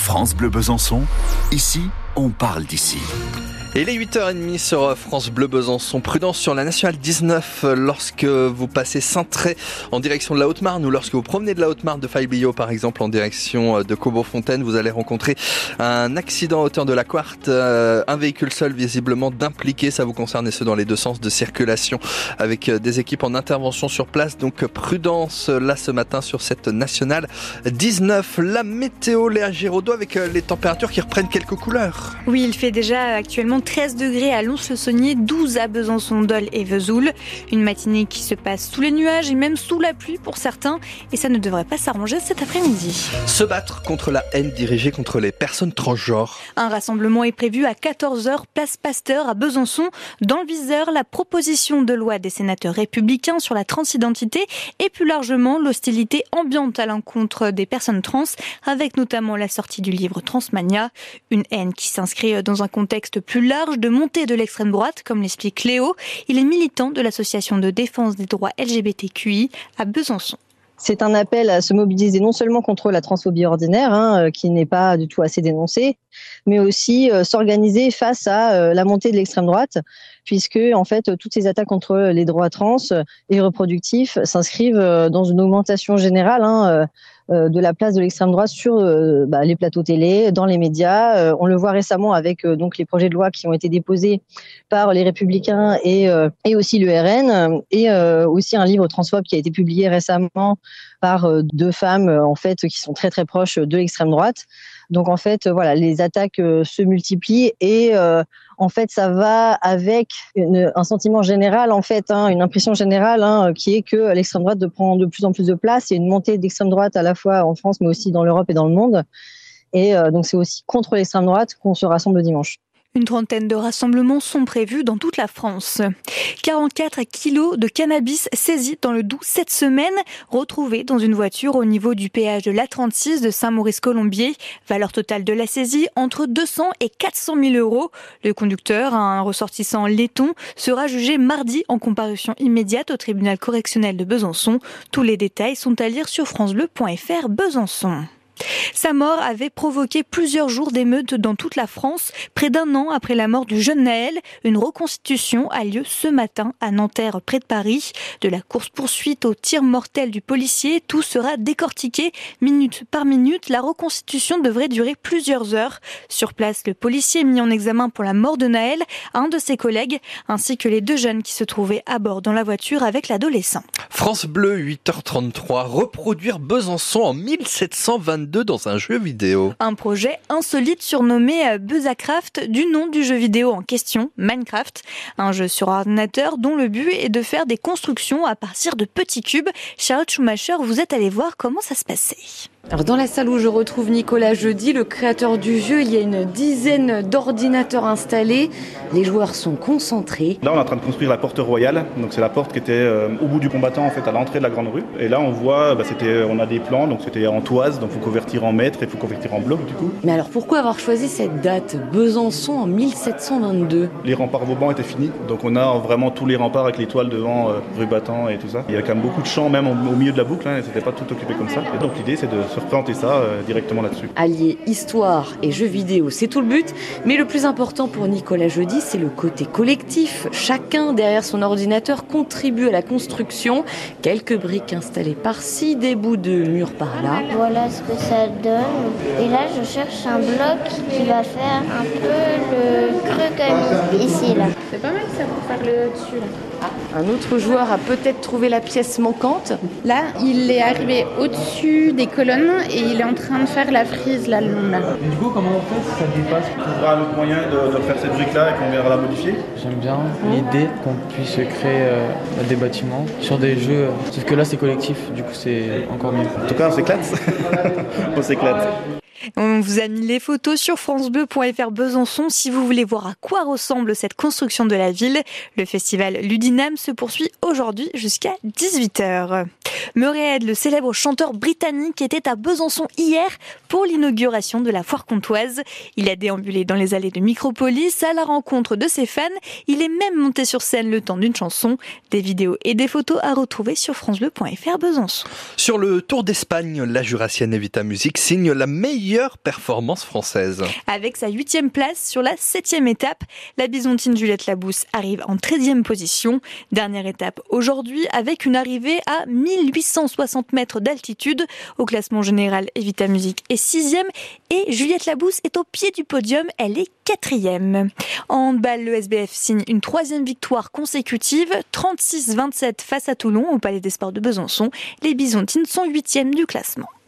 France Bleu Besançon, ici, on parle d'ici. Et les 8h30 sur France Bleu Besançon. Prudence sur la Nationale 19 lorsque vous passez Saint-Tré en direction de la Haute-Marne ou lorsque vous promenez de la Haute-Marne de Faille-Billot par exemple en direction de Caubon-Fontaine. Vous allez rencontrer un accident à hauteur de la Quarte. Un véhicule seul visiblement d'impliqué. Ça vous concerne et ce dans les deux sens de circulation avec des équipes en intervention sur place. Donc prudence là ce matin sur cette Nationale 19. La météo, Léa Giraudot, avec les températures qui reprennent quelques couleurs. Oui, il fait déjà actuellement 13 degrés à Lons-le-Saunier, 12 à Besançon, Dole et Vesoul. Une matinée qui se passe sous les nuages et même sous la pluie pour certains. Et ça ne devrait pas s'arranger cet après-midi. Se battre contre la haine dirigée contre les personnes transgenres. Un rassemblement est prévu à 14h, place Pasteur à Besançon. Dans le viseur, la proposition de loi des sénateurs républicains sur la transidentité et plus largement l'hostilité ambiante à l'encontre des personnes trans, avec notamment la sortie du livre Transmania. Une haine qui s'inscrit dans un contexte plus large de montée de l'extrême droite, comme l'explique Léo. Il est militant de l'association de défense des droits LGBTQI à Besançon. C'est un appel à se mobiliser non seulement contre la transphobie ordinaire, qui n'est pas du tout assez dénoncée, mais aussi s'organiser face à la montée de l'extrême droite, puisque en fait toutes ces attaques contre les droits trans et reproductifs s'inscrivent dans une augmentation générale de la place de l'extrême droite sur les plateaux télé, dans les médias. On le voit récemment avec donc les projets de loi qui ont été déposés par les Républicains et aussi le RN, et aussi un livre transphobe qui a été publié récemment par deux femmes en fait qui sont très très proches de l'extrême droite. Donc en fait voilà, les attaques se multiplient et en fait ça va avec un sentiment général en fait, une impression générale qui est que l'extrême droite prend de plus en plus de place. Il y a une montée d'extrême droite à la fois en France mais aussi dans l'Europe et dans le monde. Et donc c'est aussi contre l'extrême droite qu'on se rassemble dimanche. Une trentaine de rassemblements sont prévus dans toute la France. 44 kilos de cannabis saisis dans le Doubs cette semaine, retrouvés dans une voiture au niveau du péage de l'A36 de Saint-Maurice-Colombier. Valeur totale de la saisie, entre 200 et 400 000 euros. Le conducteur, un ressortissant laiton, sera jugé mardi en comparution immédiate au tribunal correctionnel de Besançon. Tous les détails sont à lire sur francebleu.fr Besançon. Sa mort avait provoqué plusieurs jours d'émeutes dans toute la France. Près d'un an après la mort du jeune Naël, une reconstitution a lieu ce matin à Nanterre, près de Paris. De la course-poursuite au tir mortel du policier, tout sera décortiqué minute par minute. La reconstitution devrait durer plusieurs heures. Sur place, le policier mis en examen pour la mort de Naël, un de ses collègues, ainsi que les deux jeunes qui se trouvaient à bord dans la voiture avec l'adolescent. France Bleu, 8h33, reproduire Besançon en 1722 dans un jeu vidéo. Un projet insolite surnommé Buzzacraft, du nom du jeu vidéo en question, Minecraft. Un jeu sur ordinateur dont le but est de faire des constructions à partir de petits cubes. Charlotte Schumacher, vous êtes allée voir comment ça se passait. Alors dans la salle où je retrouve Nicolas Jeudi, le créateur du jeu, il y a une dizaine d'ordinateurs installés. Les joueurs sont concentrés. Là, on est en train de construire la porte royale. Donc c'est la porte qui était au bout du combattant, en fait, à l'entrée de la grande rue. Et là, on voit, on a des plans, donc c'était en toise, donc il faut convertir en mètres et il faut convertir en blocs du coup. Mais alors pourquoi avoir choisi cette date, Besançon en 1722 ? Les remparts Vauban étaient finis, donc on a vraiment tous les remparts avec les toiles devant, rue Battant et tout ça. Il y a quand même beaucoup de champs, même au milieu de la boucle, et c'était pas tout occupé comme ça. Et donc l'idée, c'est de se représenter ça directement là-dessus. Allier histoire et jeux vidéo, c'est tout le but. Mais le plus important pour Nicolas Jeudi, c'est le côté collectif. Chacun derrière son ordinateur contribue à la construction. Quelques briques installées par-ci, des bouts de murs par-là. Voilà ce que ça donne. Et là, je cherche un bloc qui va faire un peu le creux comme ici, là. C'est pas mal ça pour faire le dessus, là. Un autre joueur a peut-être trouvé la pièce manquante. Là, il est arrivé au-dessus des colonnes et il est en train de faire la frise là, le long là. Du coup, comment on fait si ça dépasse? On trouvera un autre moyen de faire cette brique-là et qu'on viendra la modifier. J'aime bien l'idée qu'on puisse créer des bâtiments sur des jeux. Sauf que là, c'est collectif, du coup, c'est encore mieux. En tout cas, on s'éclate. On s'éclate. On vous a mis les photos sur francebleu.fr Besançon si vous voulez voir à quoi ressemble cette construction de la ville. Le festival Ludinam se poursuit aujourd'hui jusqu'à 18h. Murray Head, le célèbre chanteur britannique, était à Besançon hier pour l'inauguration de la foire comtoise. Il a déambulé dans les allées de Micropolis à la rencontre de ses fans. Il est même monté sur scène le temps d'une chanson. Des vidéos et des photos à retrouver sur francebleu.fr Besançon. Sur le Tour d'Espagne, la Jurassienne Evita Music signe la meilleure meilleure performance française. Avec sa 8e place sur la 7e étape, la bisontine Juliette Labousse arrive en 13e position. Dernière étape aujourd'hui avec une arrivée à 1860 mètres d'altitude. Au classement général, Evita Music est 6e et Juliette Labousse est au pied du podium. Elle est 4e. En handball, le SBF signe une 3e victoire consécutive, 36-27 face à Toulon au Palais des Sports de Besançon. Les Bisontines sont 8e du classement.